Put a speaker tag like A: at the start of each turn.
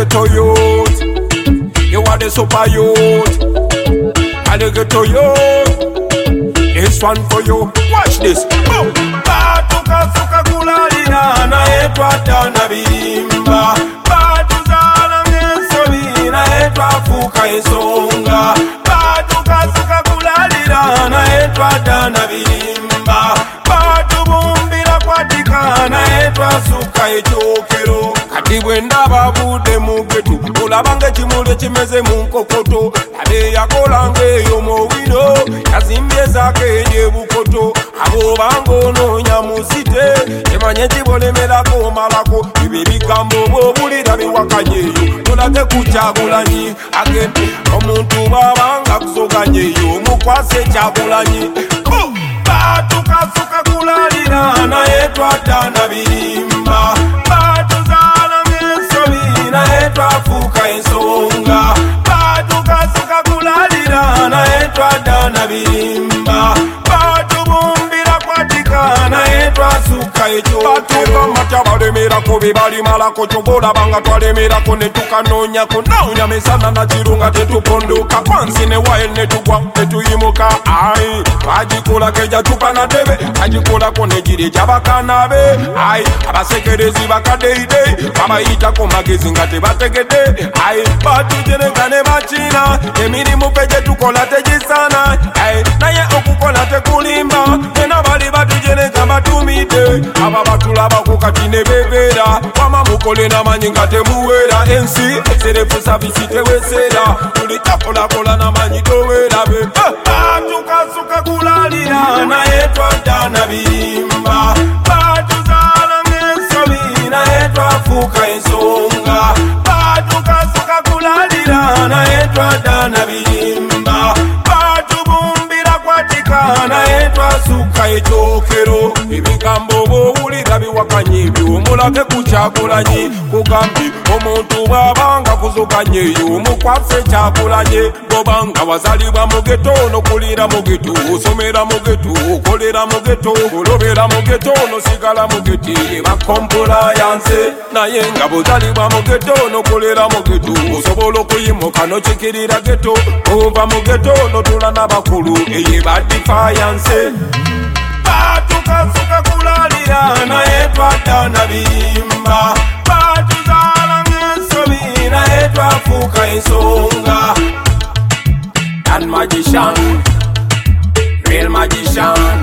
A: ghetto youth, you are the super youth. And the ghetto youth, this one for you. Watch this. Boom. Batuka suka kulalina na etwa tana bimba. Batuzana ngensobi na etwa fuka isonga. Batuka suka kulalina na etwa tana bimba. Batubumbira kwatika na etwa suka echokero. Kati bwenda babude mu getu olabanga kimule kimeze mu nkokoto ade yakolanga eyo mu wino yazimbye zake ebukoto abo bangononya mu site emanye kibolemerako malako ibi bigambo bobulira biwakanye eyo tolage kuchagulanyi agende omuntu babanga kusoganye eyo mukwase chagulanyi batukasuka kulalira na etwatana birimba fuka ensonga batukasuka kulalira na etwa dana bimba batubumbira kwatika na etwa suka echo batuka mata balemerako bebalimalako kyobolabanga twalemerako ne tukanonyako naunya mesana na kirunga tetupondoka kwansi ne waye ne tugwa tetuyimuka ai bagikola keja tupana debe bagikolako ne giri gyabakanabe ai abasekerezi bakadeide babayitako magezi nga tebategede ai batujerekane bachina emirimu peje tukola tegisana ai naye okukola tekulimba ena bali batujereka batumide aba batulaba kukati ne bebera wama mukole namanyi nga temuwera ensi eserefusa bisitewesera tuli takolakola namanyi towerabe batukasuka kulalira naye twatana birimba batuzala ngensobi naye twafuka ensonga batukasuka kulalira naye twadana birimba batubumbira kwatika naye twasuka ekyokero ebigambo bowulira biwakanye ebyo omulage kuchagulanyi kugambi omuntu bwabanga kuzukanye eyo omukwase kyagulanyi bobanga wazalibwa mu geto nokulira mu geto osomera mu geto okolera mu geto olobera mu geto nosigala mu geti bakompola yanse naye nga bozalibwa mu geto nokolera mu geto osobola okuyimuka nokikirira geto ova mu geto notula n'abakulu eye badifayanse batukasuka kulalira naye twatana birimba batuzala ngensobi naye twafuka ensonga and magician, real magician.